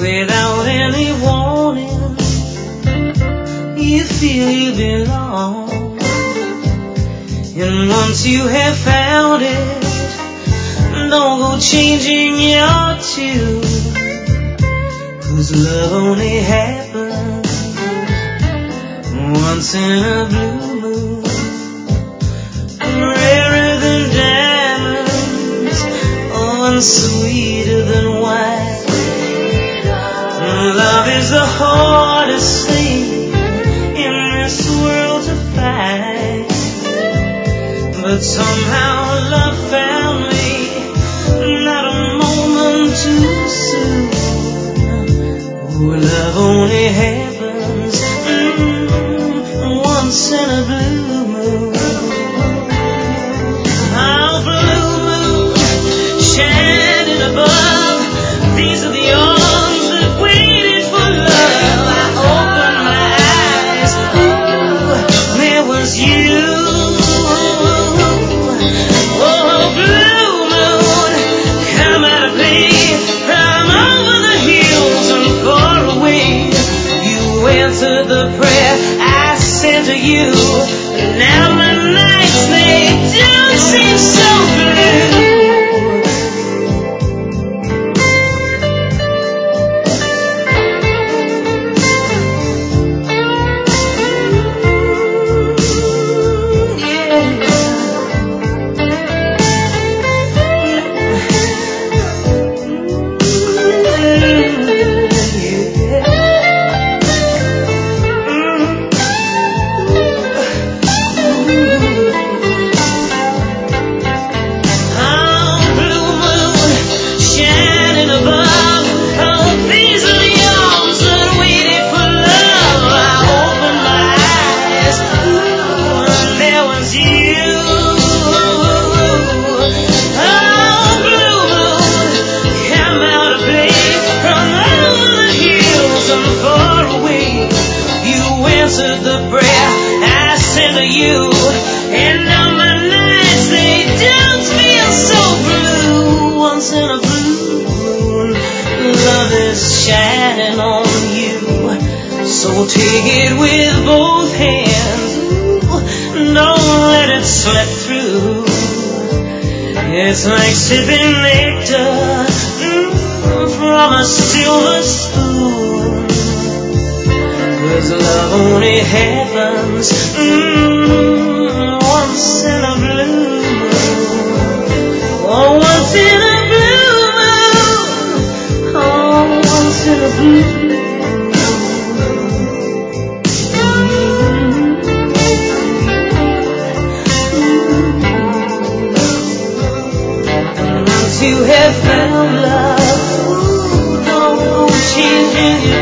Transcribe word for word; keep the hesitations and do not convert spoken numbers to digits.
without any warning, you feel you belong. And once you have found it, don't go changing your tune, 'cause love only happens once in a blue moon. Rarer than diamonds, oh, and sweeter than wine. Love is the hardest thing in this world to find, but somehow love found me, not a moment too soon. Oh, love only happens mm, once in a blue moon. Oh, blue moon, shining above, these are the arms that waited for love. I opened my eyes, ooh, there was you. Oh, blue moon, come out of place from over the hills and far away. You answered the prayer I sent to you. Now my nights, they don't seem so blue. Take it with both hands, ooh, don't let it slip through. It's like sipping nectar mm, from a silver spoon, 'cause love only happens mm, once in a blue moon. Oh, once in a blue moon. Oh, once in a blue moon. You have found love, ooh, don't go changing